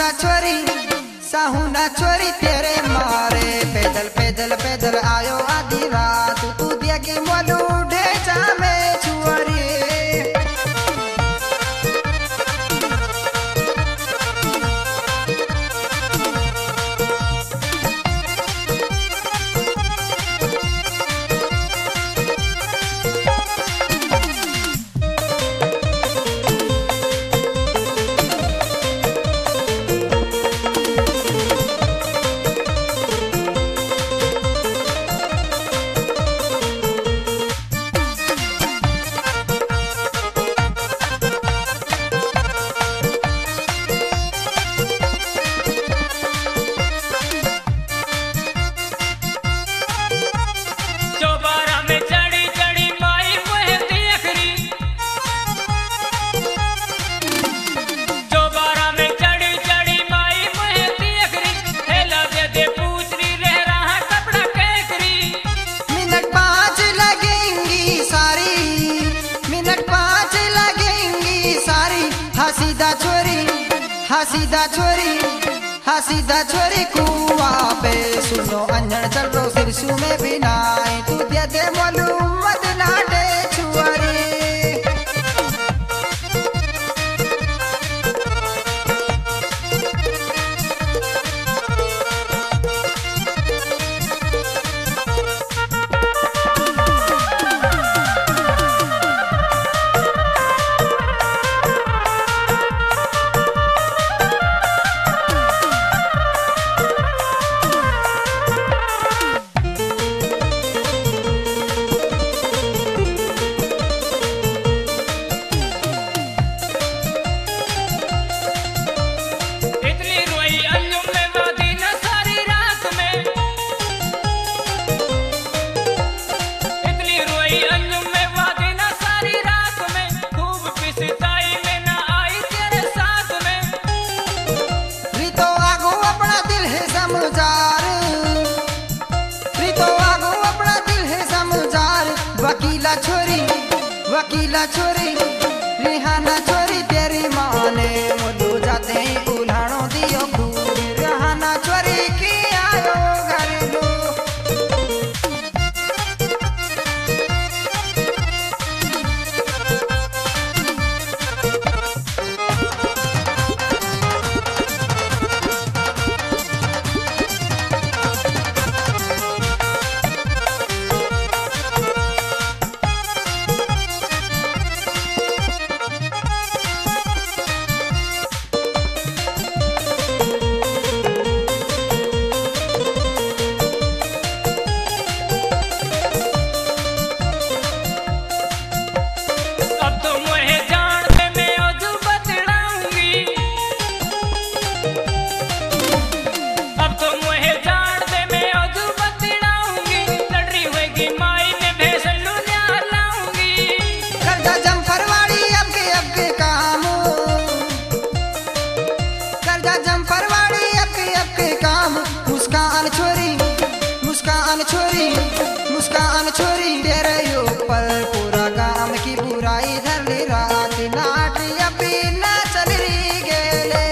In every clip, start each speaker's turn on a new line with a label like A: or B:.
A: छोरी साहुना छोरी तेरे मारे पैदल पैदल पैदल आयो आधी रात तू दिया के मोलू ढेचा में छुअरी हसीदा छोरी कुआ पे सुनो अंजन चलो सिरसू में भी नाई तू दे दे मोलू मत नाटे छुअरी वकीला छोरी रिहाना छोरी तेरी माँ ने मुझे जाते ही उल्हाड़ो दियो खूब रिहाना छोरी की आयो घर लो मुस्कान छोरी तेरे ऊपर पूरा गांव की बुराई धर ली रात नाट अभी न चल रही गेले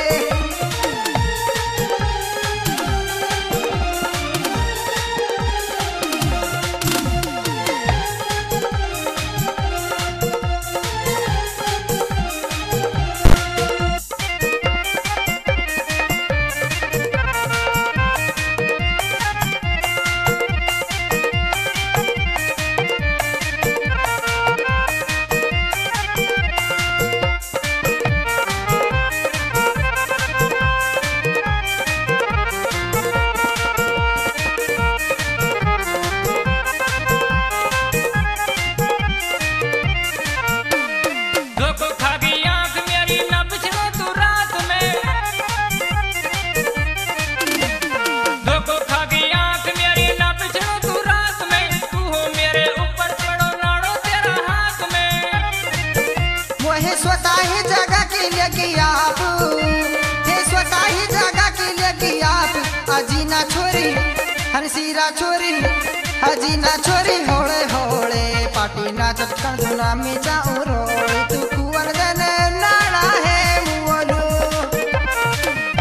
A: हंसीरा छोरी हजीना छोरी होले होले पाटी ना चटकन सुनामी जाऊं रोई तू कुंवर दने नाड़ा है मुवलो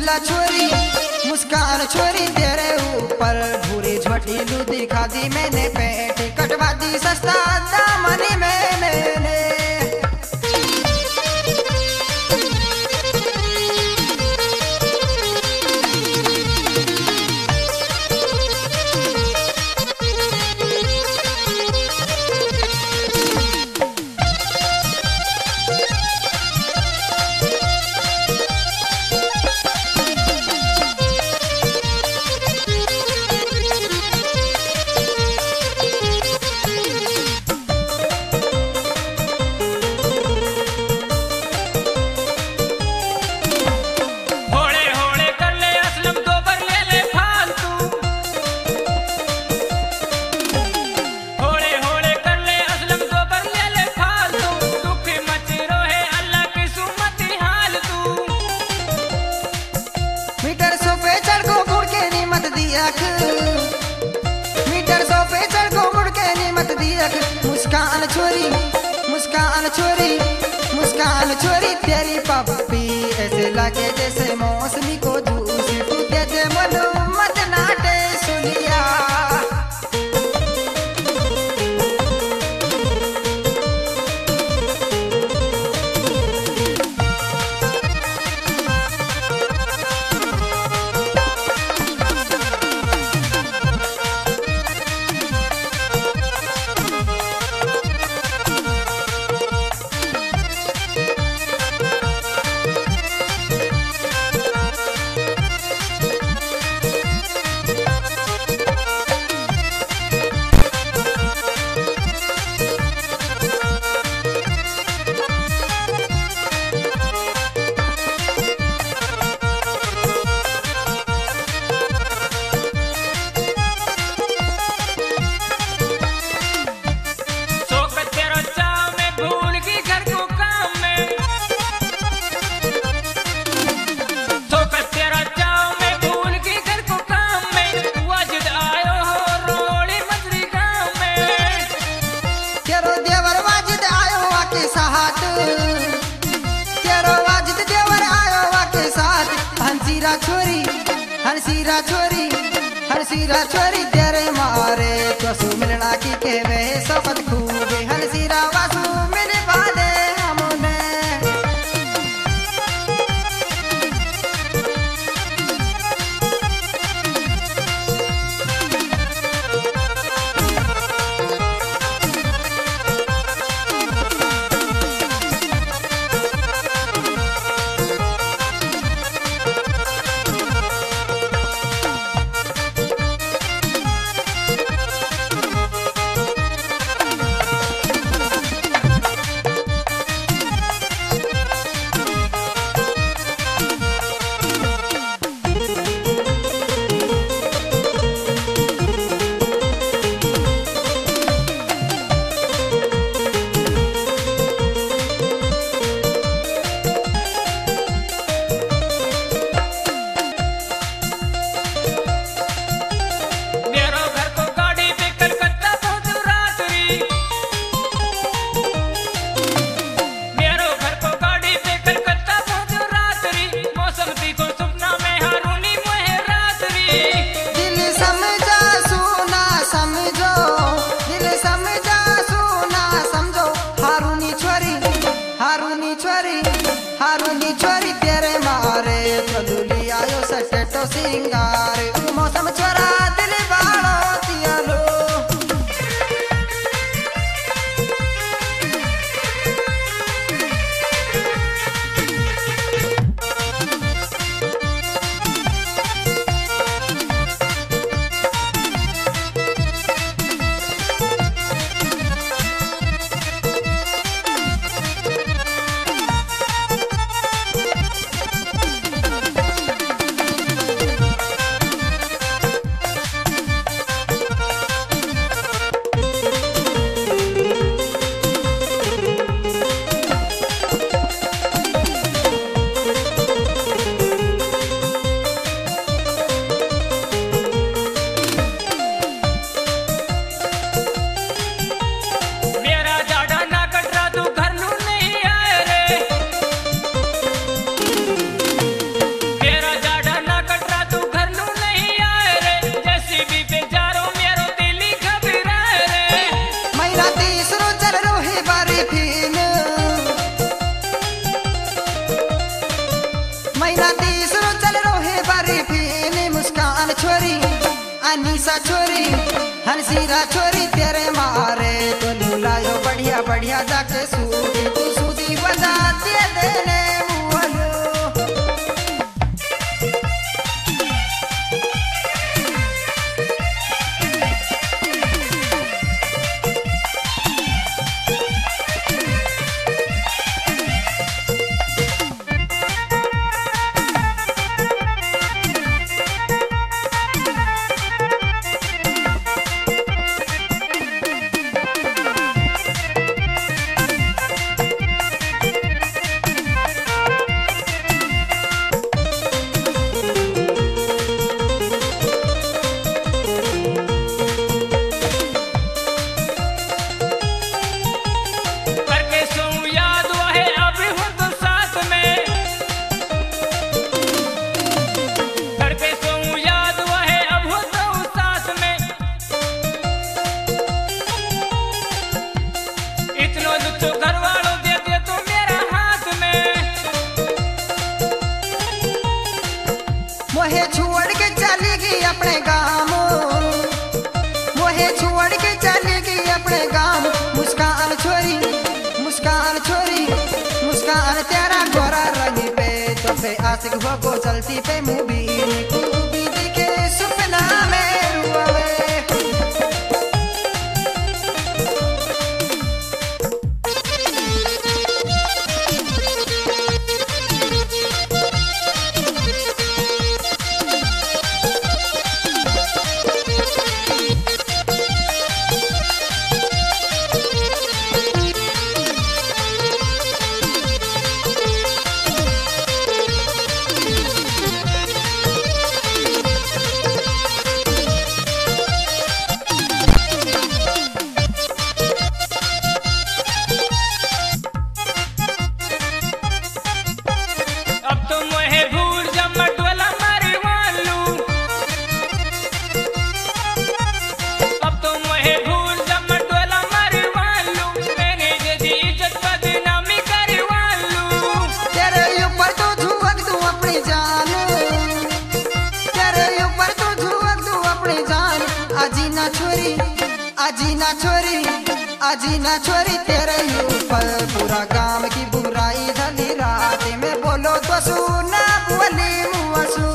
A: झूला छोरी मुस्कान छोरी तेरे ऊपर भूरी झोटी लू दिखा दी मैंने पेट कटवा दी सस्ता दामनी मैंने मीटर सौ पे चढ़ को मुड़ के नहीं मत दिया मुस्कान छोरी मुस्कान छोरी मुस्कान छोरी तेरी पप्पी ऐसे लगे जैसे मौसमी को जूस तू दे दे मनो मत नाटे सुनिया हंसीरा छोरी तेरे मारे तो सु मिलना की कहवे सोबत खूबे हंसीरा वासु मेरे बादे हमने हारूनी छोरी तेरे मारे चंदुली आयो सटेटो सिंगार मौसम छोरा दिल बालो तियालो हंसीरा छोरी तेरे मारे तो लुलायो बढ़िया बढ़िया जाके सूदी तू सूदी बजा दे देने मुअलो। मोहे छोड़ के चली गई अपने गाँव, मोहे छोड़ के चली गई अपने गाँव। मुस्कान छोरी मुस्कान छोरी मुस्कान तेरा गोरा रंग पे तो पे आशिक हो को चलती पे मूवी खूबी दिखे सपना में रुआवे। आजी ना छोरी तेरे ऊपर पूरा गांव की बुराई धली रात में बोलो तो सुना बोली मुआसू।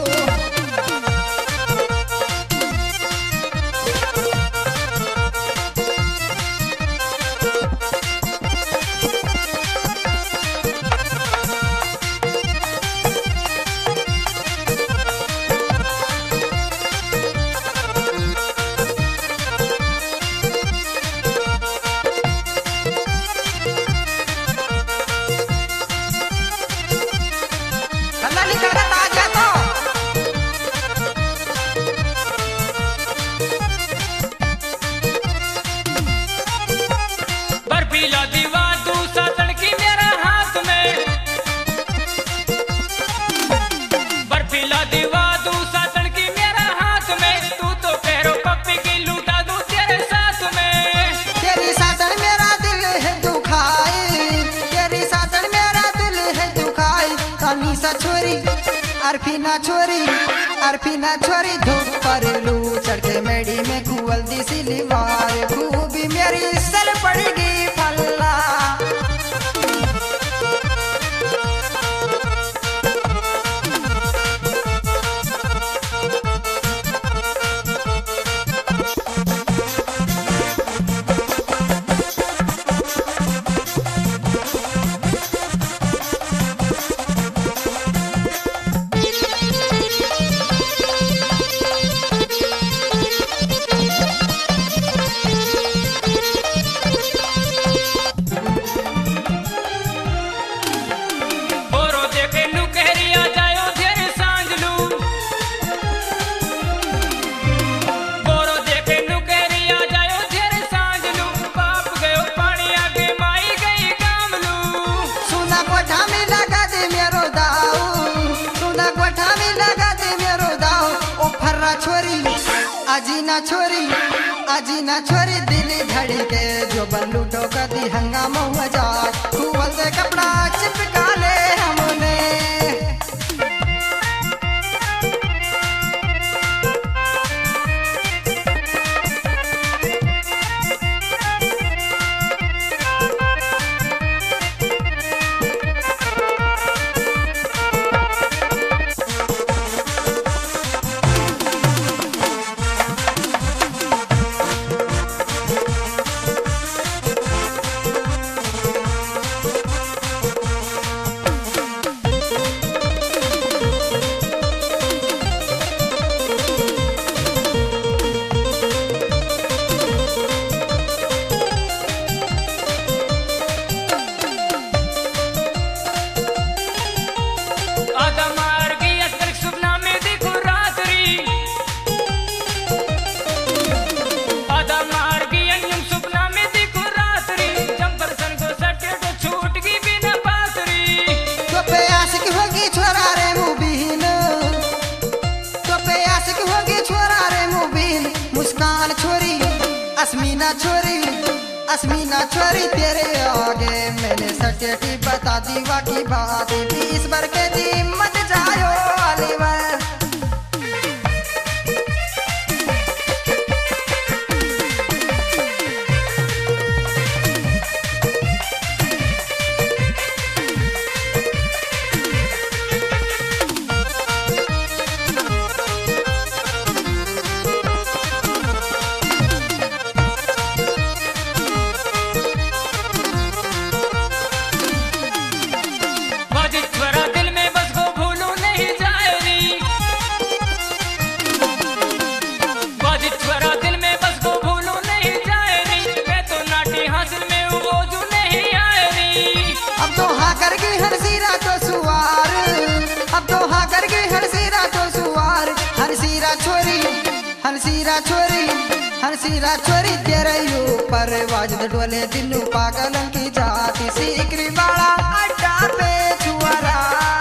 A: अरफीना छोरी धूप पर लू चढ़ के मेड़ी में कुवल दी सिलीवार खूबी मेरी सल पड़ेगी फल्ला। आजी ना छोरी दिल धड़के जो बल्लूटो कदी हंगामा हुआ जा खूबल से कपड़ा चिपका ले हमने। अस्मीना छोरी तेरे आगे मैंने सटेटी बता दी वाकी बात 20 भर के दी मत जायो अलीवर। हंसीरा छोरी तेरे ऊपर वाजद डोले दिनू पागलन की जाती सीकरी वाला अड्डा पे छुआरा।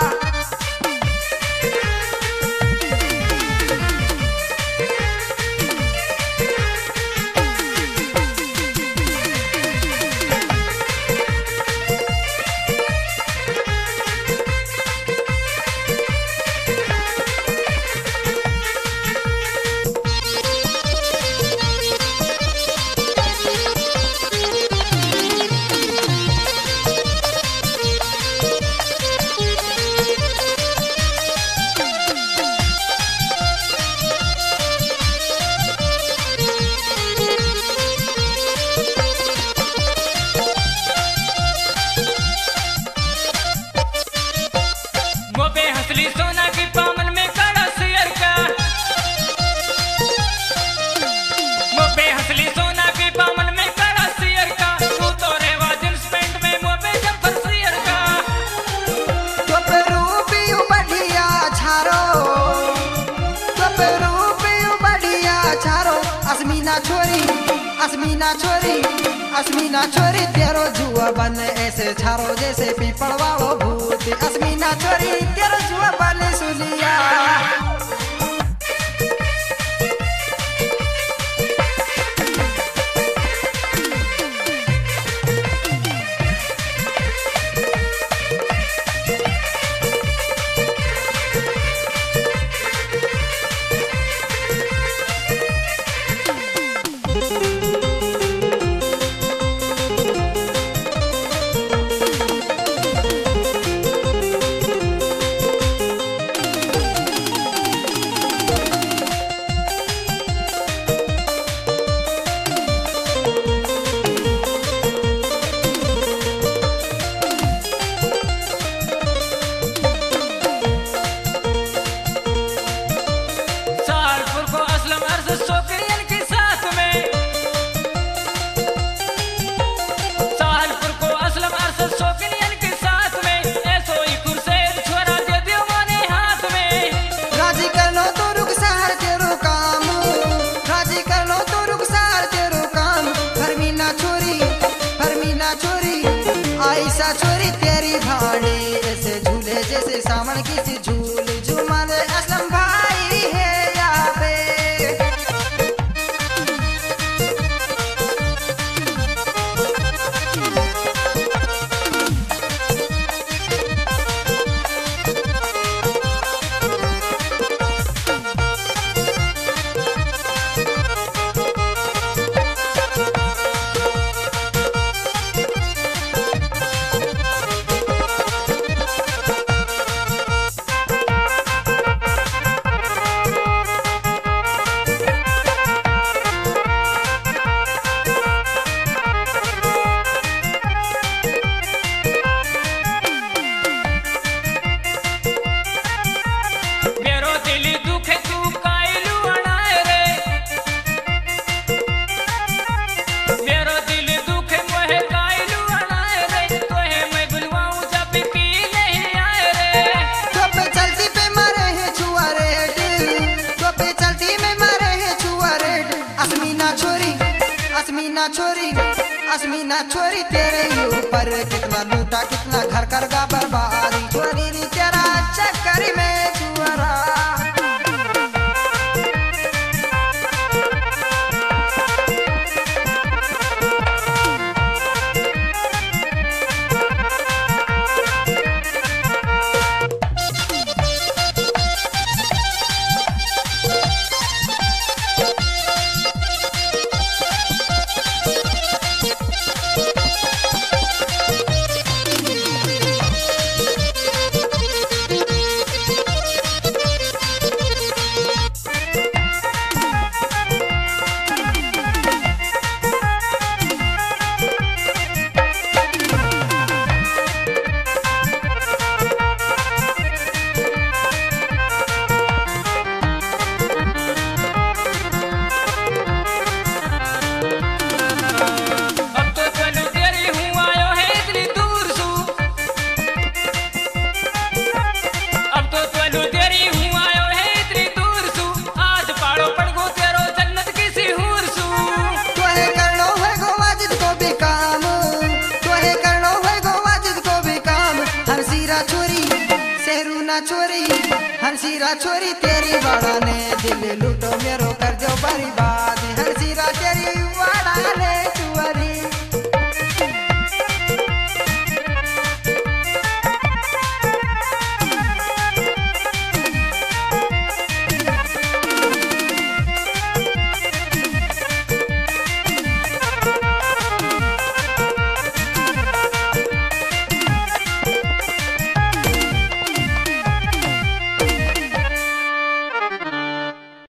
A: अस्मीना छोरी तेरो जुआ बन ऐसे छारो जैसे पीपल वालो भूत। अस्मीना छोरी तेरो जुआ बन सुलिया। छोरी तेरी भाड़ी ऐसे झूले जैसे सावन की सी झूल झूमर असलम भाई है यहाँ पे। अस्मीना छोरी तेरे ऊपर कितना लूटा कितना घर कर गा बर्बादी छोरी नी तेरा चक्कर में छुआरा। हंसीरा छोरी तेरी बड़ा ने दिल लूटो मेरो कर दो बर्बाद।